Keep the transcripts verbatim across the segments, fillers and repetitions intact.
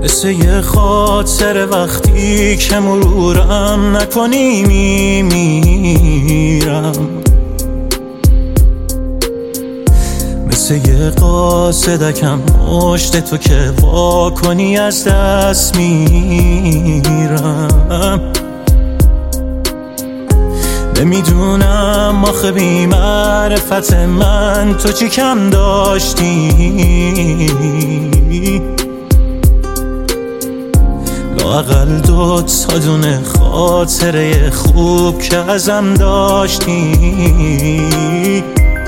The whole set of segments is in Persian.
مثل یه خاطر وقتی که مرورم نکنی میمیرم، مثل یه قاصدکم مشت تو که وا کنی از دست میرم. نمیدونم آخه بی معرفت من تو چی کم داشتی، لااقل دو تا دونه خاطره خوب که ازم داشتی.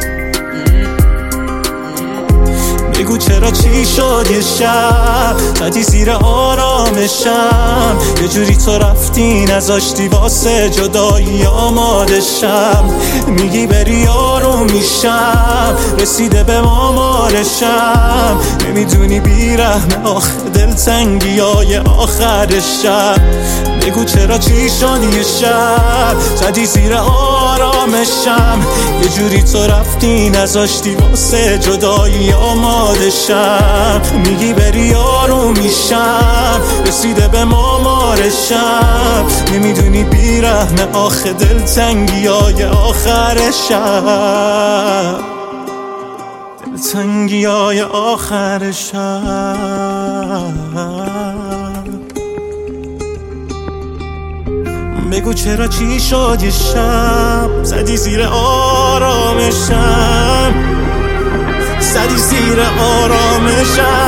بگو چرا چی شد یه شب زدی زیر آرامشم، یه جوری تو رفتی نذاشتی واسه جدایی آماده شم. میگی بری آروم میشم، رسیده به مامارشم، نمیدونی بیرحم آخه دلتنگی های آخر شب. بگو چرا چی شد یه شب زدی زیر آرامشم، یه جوری تو رفتی نذاشتی واسه جدایی آماده شم. میگی بری آروم میشم، رسیده به مامارشم، نمیدونی بیرحم آخه دلتنگی های آخر شب، دلتنگی های آخر شب. بگو چرا چی شد یه شب زدی زیر آرامشم، زدی زیر آرامشم.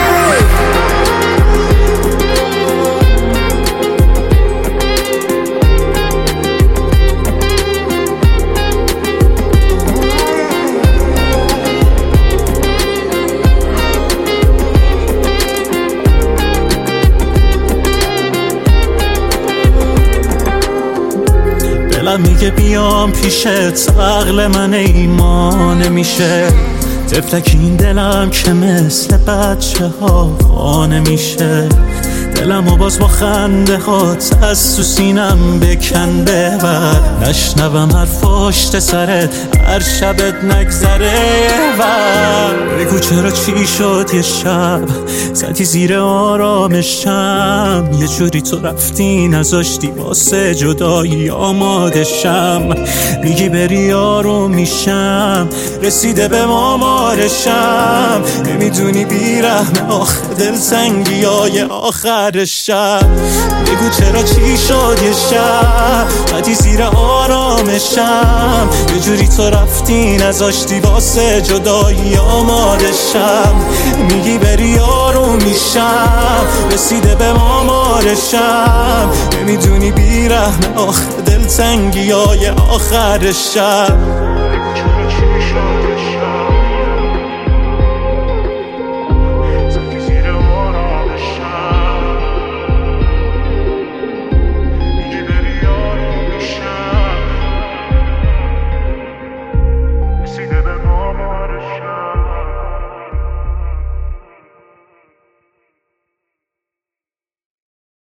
دلم میگه بیام پیشت، عقل من ایمان نمیشه، طفلک این دلم که مثل بچه ها خانه میشه. دلم و باز با خنده هات از تو سینم بکن ببر، نشنوم حرف پشت سرت هر شبت نگذره ور. بگو چرا چی شد یه شب زدی زیر آرامشم، یه جوری تو رفتی نذاشتی واسه جدایی آماده شم. میگی بری آروم میشم، رسیده به مامارشم، نمیدونی بیرحم آخه دلتنگی های آخر شب. بگو چرا چی شد یه شب زدی زیر آرامشم، یه جوری تو رفتی نذاشتی واسه جدایی آماده شم. میگی بری آروم میشم، رسیده به مامارشم، نمیدونی بیرحم آخه دلتنگی های آخر شب.